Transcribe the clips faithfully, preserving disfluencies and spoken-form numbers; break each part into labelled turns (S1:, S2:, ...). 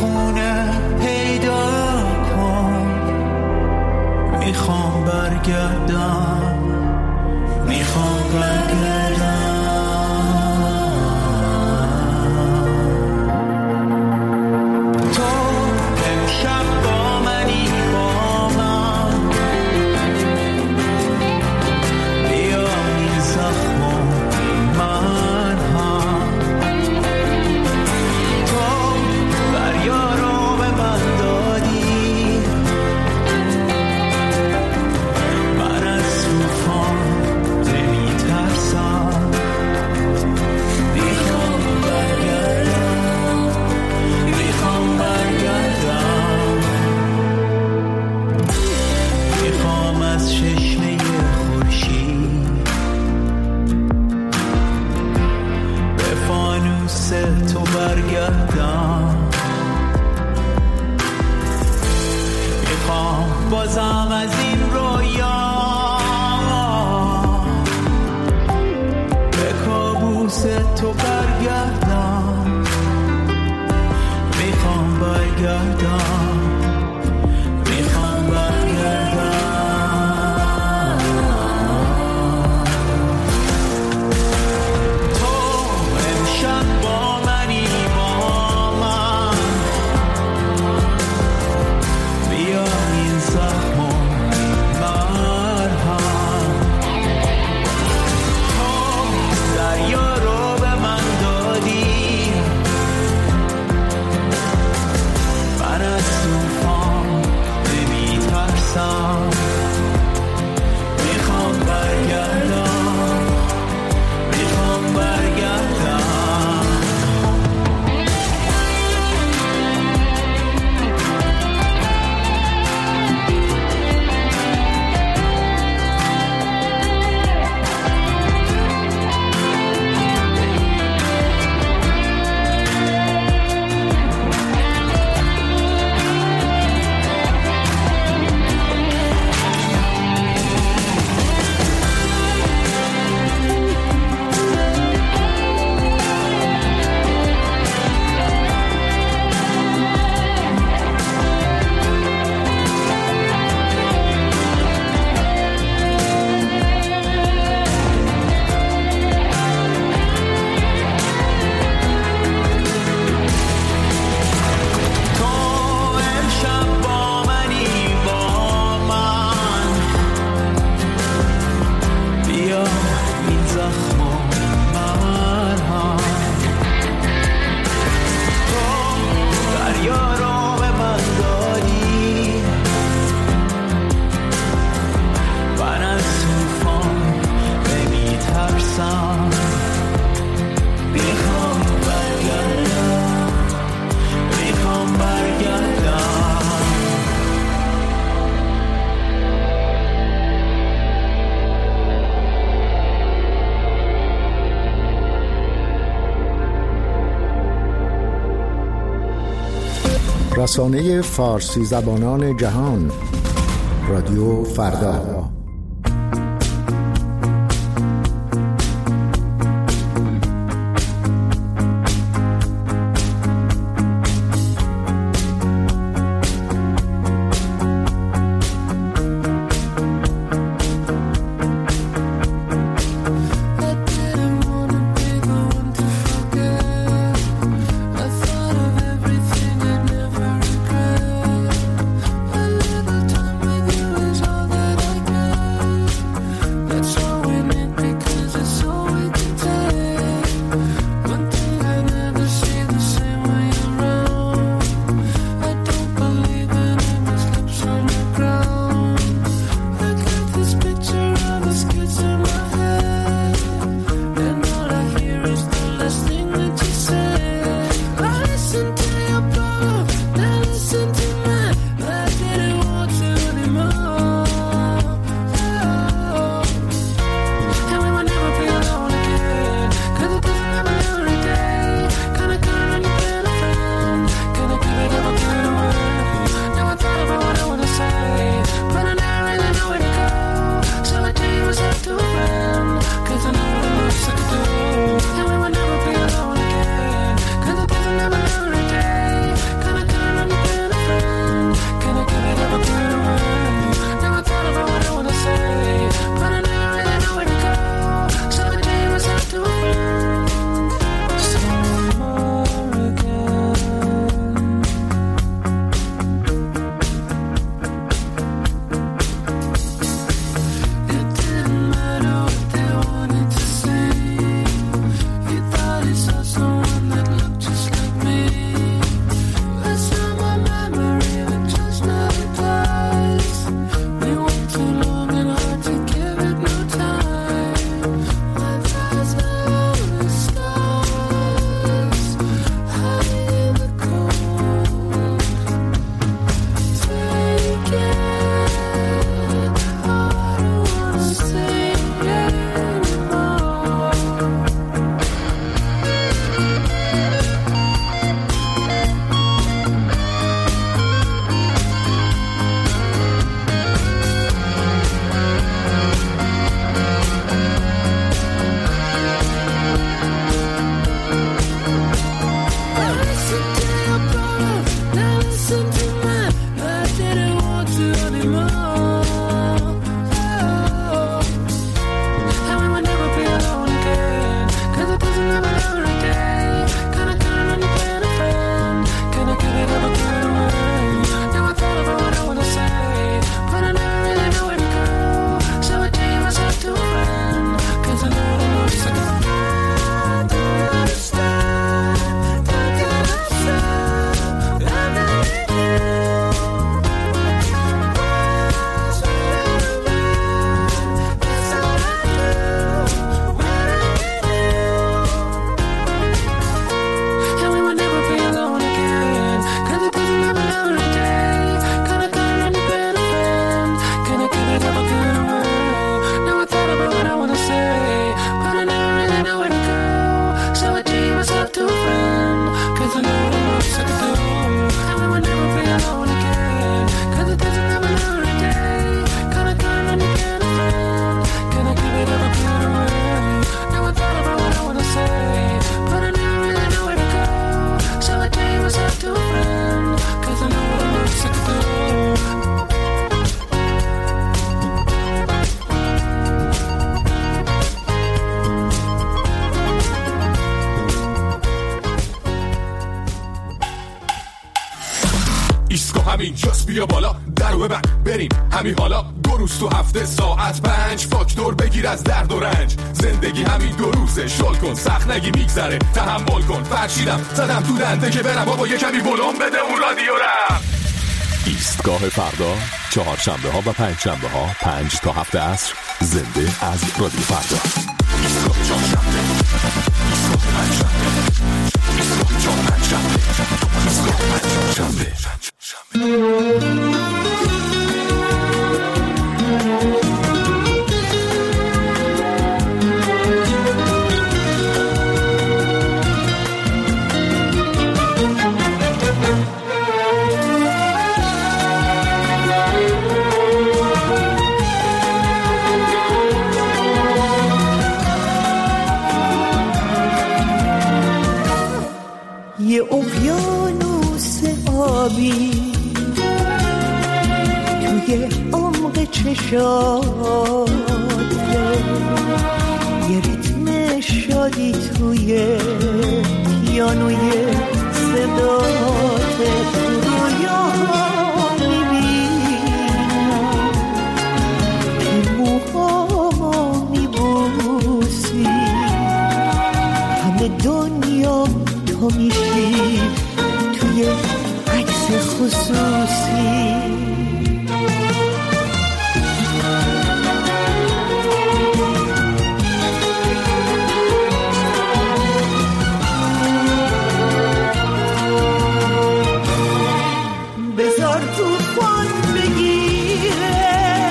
S1: خونه پیدا کن، میخوام برگردم، میخوام برگردم. تو امشب با منی، با من بیا این زخمو من هم. تو دریا رو به من دادی، من از طوفان نمیترسم. میخوام برگردم، میخوام برگردم. میخوام از چشمه خورشید به فانوس تو برگردم. میخوام بازم از این رویا به کابوس تو برگردم. میخوام برگردم، میخوام برگردم. تو امشب با منی، با من بیا این زخمو مرهم. تو دریا رو به من دادی، من از طوفان نمیترسم. میخوام برگردم، میخوام برگردم.
S2: رسانه فارسی زبانان جهان، رادیو فردا.
S3: All that I ایسکو همین جاست بیا بالا درو ببند بریم همین حالا دو روز تو هفته ساعت پنج فاکتور بگیر از درد و رنج زندگی همین دو روزه شل کن سخت نگی میگذره تحمل کن فرشیدم زدم تو دنده که برم بابا یه کمی ولوم بده اون رادیو رم ایستگاه فردا چهارشنبه ها و پنج شنبه ها پنج تا هفت عصر زنده از رادیو فردا ایستگاه چهارشنبه ایستگاه پنج شنبه ایستگاه چهار پنج شنبه ایستگاه پنج شنبه
S1: یه اقیانوس آبی توی عمق چشاته یه ریتم شادی توی پیانوی صداته رویاها میبینم که موهامو میبوسی همه دنیا تو میشی توی عکس خصوصی بذار توفان بگیره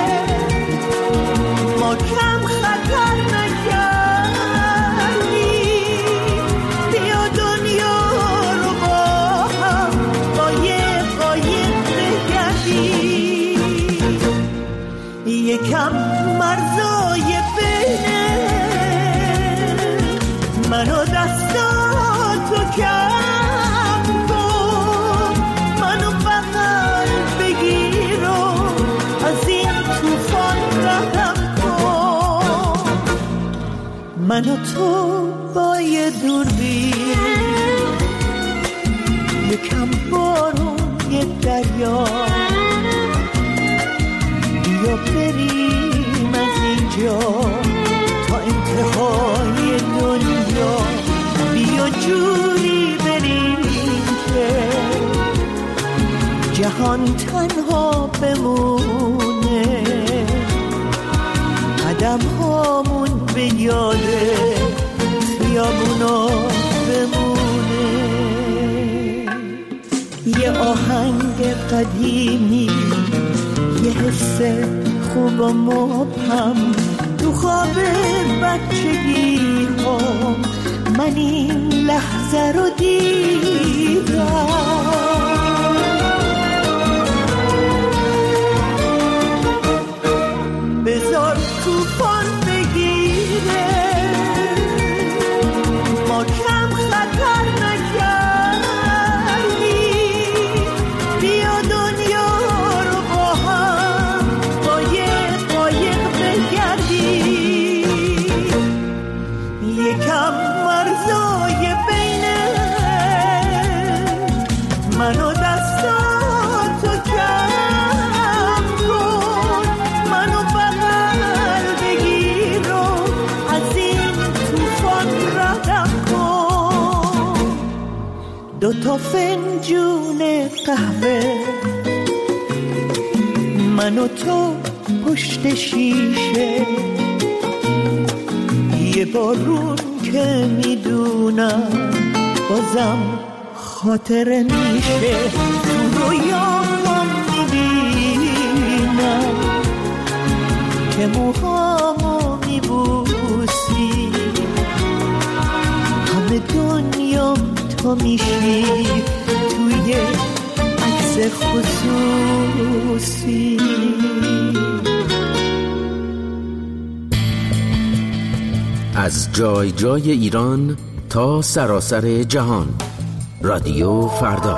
S1: ما کم خطر نکردی بیا دنیا رو با هم قایق قایق بگردی یکم مرزای بینه منو دستاتو کم کن منو بغل بگیر و از این توفان رهم کن منو تو با یه دوربین یکم بارون یه دریا بیا بریم از اینجا تا انتهای دنیا بیا جوری بریم که جهان تنها بمونه قدم هامون به یاده خیابونا بمونه یه آهنگ قدیمی یه حس خوب و مبهم تو خواب بچگی ها من این لحظه رو دیدم بذار توفان بگیره ما کم خطر نکردی بیا دنیا رو با هم قایق قایق بگردی یکم مرزای بینه منو دستاتو کم کن منو بغل بگیر و از این توفان ردم کن دوتا فنجون قهوه منو تو پشت شیشه یه بارون که میدونم بازم خاطره میشه تو رویام میبینم که موهامو میبوسی همه دنیا تو میشی توی عکس خصوصی
S4: از جای جای ایران تا سراسر جهان رادیو فردا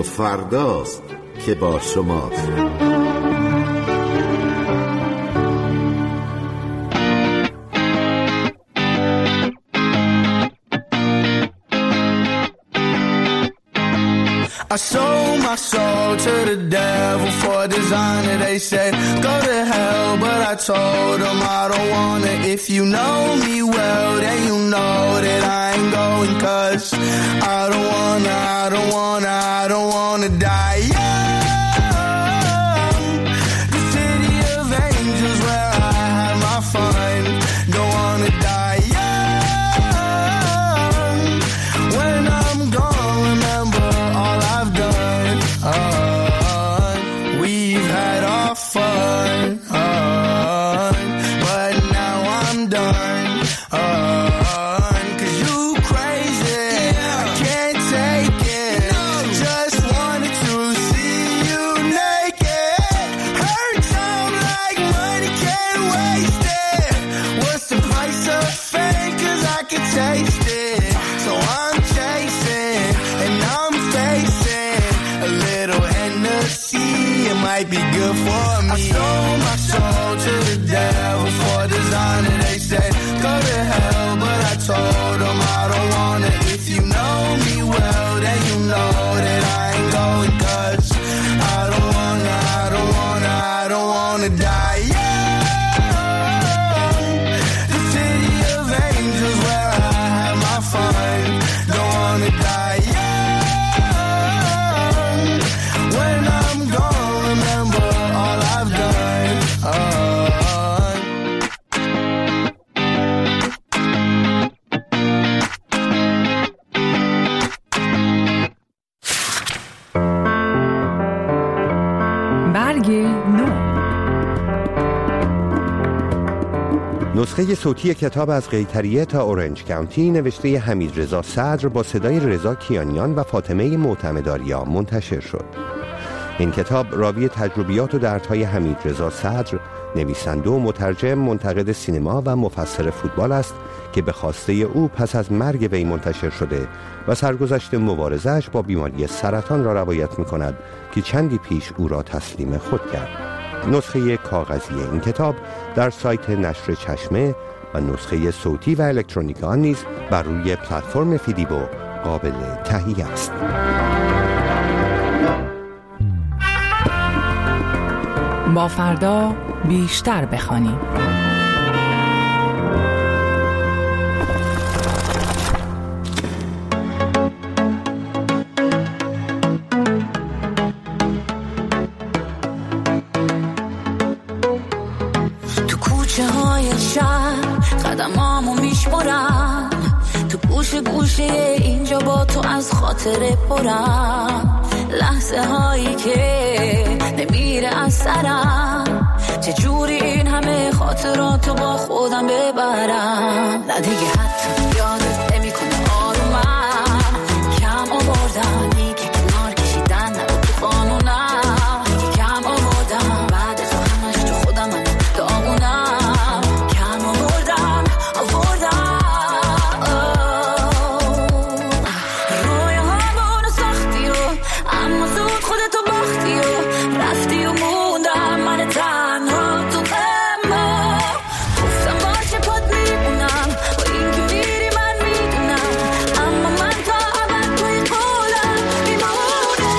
S5: رادیو فرداست که با شماست.
S1: I sold my soul to the devil for designer. They say go to hell, but I told them I don't wanna. If you know me well, then you know that I ain't going, cause I don't wanna, I don't wanna, I don't wanna die young. The city of angels where I had my fun. Don't wanna die young. When I'm gone, remember all I've done. Uh, we've had our fun, uh, but now I'm done. Uh, cause you crazy, I can't take it. Just wanted to see you naked. Hurt time like money, can't waste it. What's the price of fame? Cause I can taste it. So I'm chasing and I'm facing a little Hennessy. It might be good for me. I sold my soul to the devil for designer. They said go to hell, but I told them I don't wanna. If you know me well, then you know that I ain't going, cause I don't wanna, I don't wanna, I don't wanna die young. The city of angels where I had my fun. Don't wanna die young. When I'm gone, remember all I've done. Uh,
S6: برگ نو.
S7: نسخه صوتی کتاب از قیطریه تا اورنج کانتی نوشته حمیدرضا صدر با صدای رضا کیانیان و فاطمه معتمدآریا منتشر شد. این کتاب راوی تجربیات و دردهای حمیدرضا صدر، نویسنده و مترجم، منتقد سینما و مفسر فوتبال است که به خواسته او پس از مرگ وی منتشر شده و سرگذشت مبارزه‌اش با بیماری سرطان را روایت می‌کند که چندی پیش او را تسلیم خود کرد. نسخه کاغذی این کتاب در سایت نشر چشمه و نسخه صوتی و الکترونیک آن نیز بر روی پلتفرم فیدیبو قابل تهیه است.
S6: با فردا بیشتر بخوانیم.
S8: تو کوچه های شهر قدمامو میشمارم، تو گوشه گوشه اینجا با تو از خاطره پرم، لحظه هایی که نمیره از سرم، چجوری این همه خاطراتو با خودم ببرم. نه دیگه حتی یادت نمی کنه آرومم، کم آوردم دیگه کنار کشیدن نبود تو قانونم، کم آوردم بعد تو همش تو خودم من داغونم، کم آوردم آوردم رویاهامونو ساختی و اما زود خودتو باختی و رفتی و موندم من تنها تو اما گفتم باشه پاد میمونم با این که میری من میدونم، اما من تا ابد توی قولم میمونم.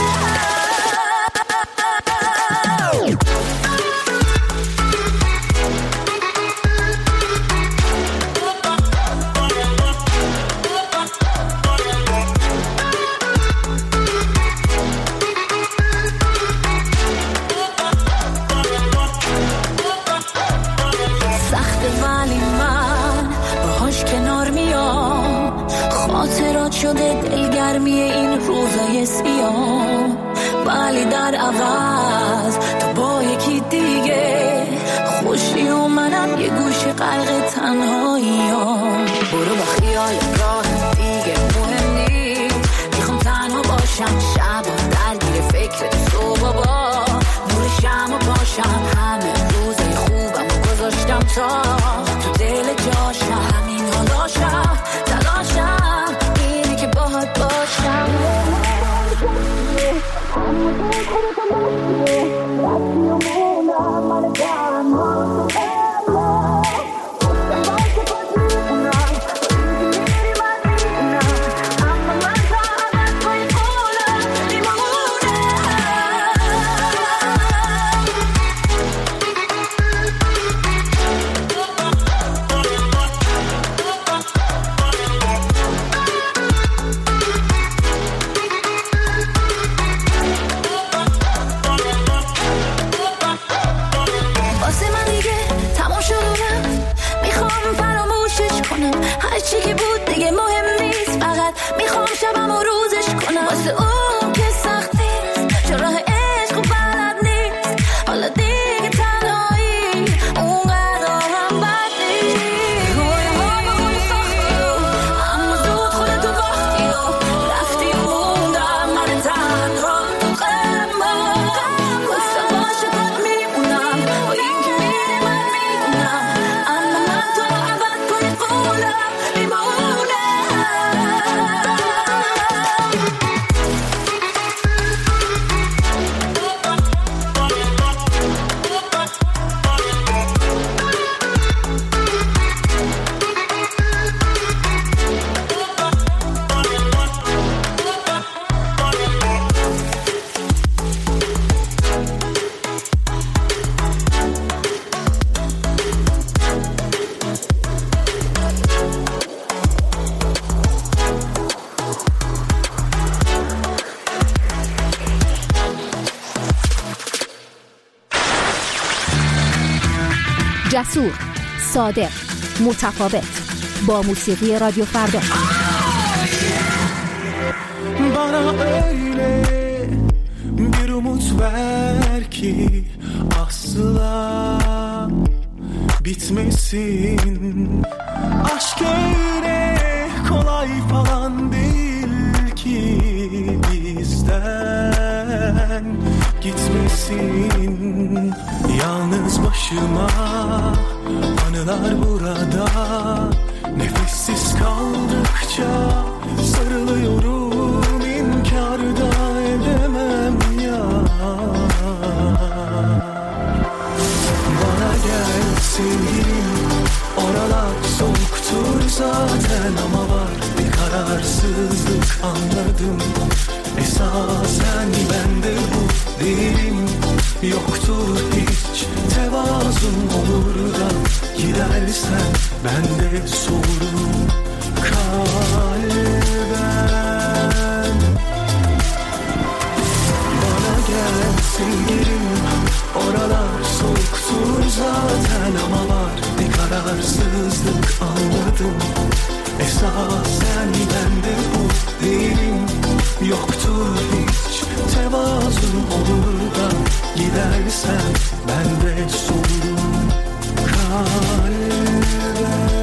S8: سخته ولی من باهاش کنار میام، خاطرات شده دلگرمی این روزای سیاه، ولی در عوض تو با یکی دیگه خوشی و منم یه گوشه غرق تنهاییام. برو با خیال راه دیگه مهم نیست، میخوام تنها باشم شب و درگیر فکر تو بابا، نور شمع باشم همه روزای خوبم و گذاشتم تا تو دل جاشم، همین حالاشم تلاشم اینه که باهات باشم. اون که سختیست چرا عشق و بلد نیست حالا دیگه تنهایی اونقدر هم بد نیست روی ما با خود ساختی اما زود خودتو باختی رفتی موندم من تنها تو قلب من واسه عاشقات میمونم با این که میری من میمونم اما من تو رو عوض کنی قولم میمونم
S9: جسور، صادق، متفاوت، با موسیقی رادیو فردا.
S1: Bana öyle bir umut ver ki asla bitmesin. Aşk öyle kolay falan değil ki bizden gitmesin. Yalnız başıma anılar burada, nefessiz kaldıkça sarılıyorum, inkar da edemem ya. Bana gel sevgilim, oralar soğuktur zaten ama var bir kararsızlık anladım. Esasen bende bu değilim, yoktur hiç tevazun olur da gidersen bende soğurum kalben. Bana gel sevgilim, oralar soğuktur zaten ama var bir kararsızlık anladım. Esasen bende bu değilim, yoktur hiç tevazun olur da gidersen ben de soğurum kalben.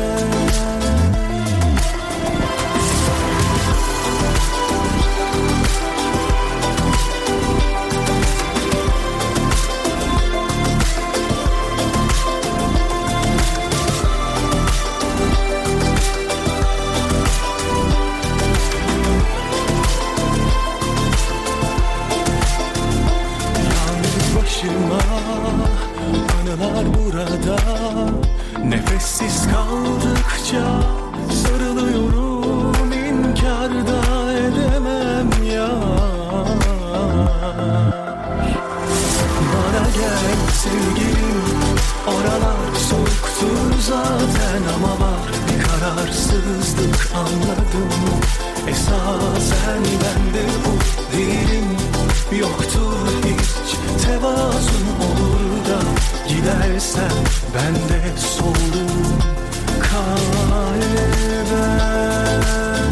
S1: Anılar burada, nefessiz kaldıkça sarılıyorum, inkar da edemem ya. Bana gel sevgilim, oralar soğuktur zaten ama var bir kararsızlık anladım. Esasen bende bu değilim, yoktur hiç tevazun olur da gidersen ben de soğurum kalben.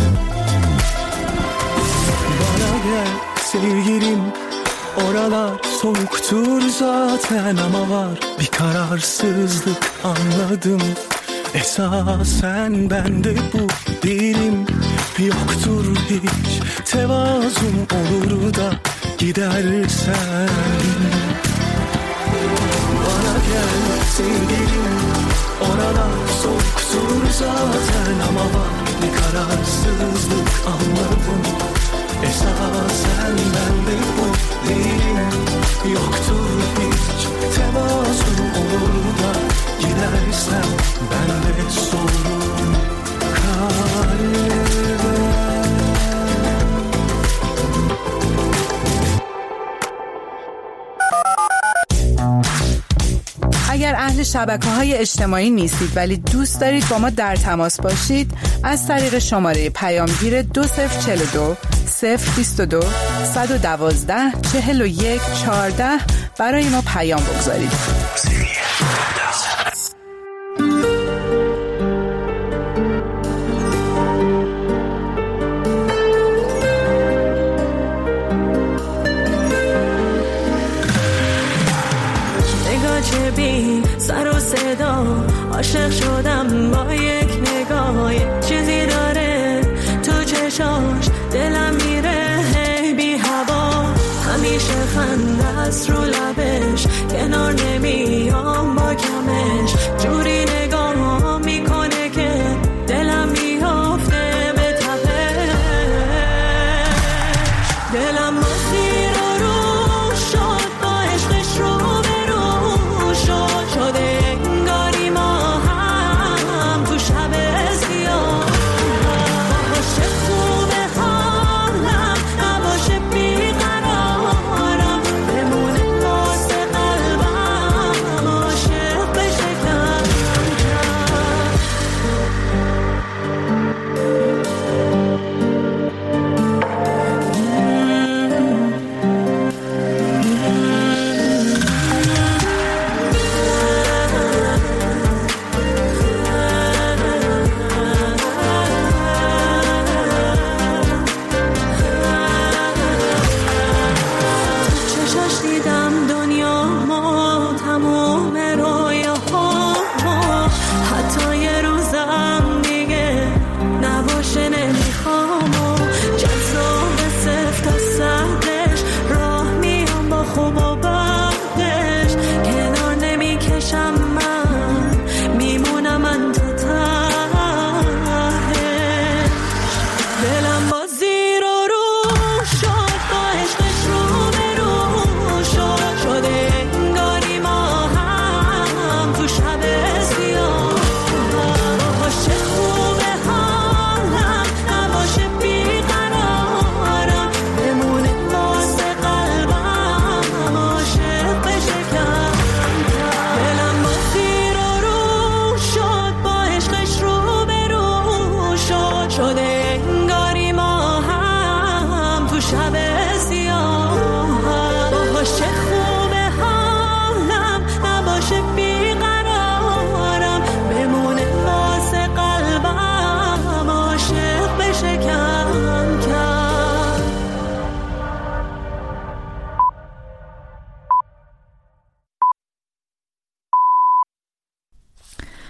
S1: Bana gel sevgilim, oralar soğuktur zaten ama var bir kararsızlık anladım. Esasen bende bu değilim, yoktur hiç tevazun olur da gidersen. Bana gel sevgilim, oralar soğuktur zaten ama var bir kararsızlık anladım. Esasen bende bu değilim, yoktur hiç tevazun olur da gidersen ben de soğurum kalben.
S6: اگر اهل شبکه‌های اجتماعی نیستید ولی دوست دارید با ما در تماس باشید، از طریق شماره پیامگیر دو صفر چهل و دو صفر بیست و دو صد و دوازده چهل و یک چهارده برای ما پیام بگذارید.
S10: صدا عاشق شدم با یک نگاه، چیزی داره تو چشاش دلم میره هی بی هوا، همیشه خنده است رو لبش کنار نمیام با کمش،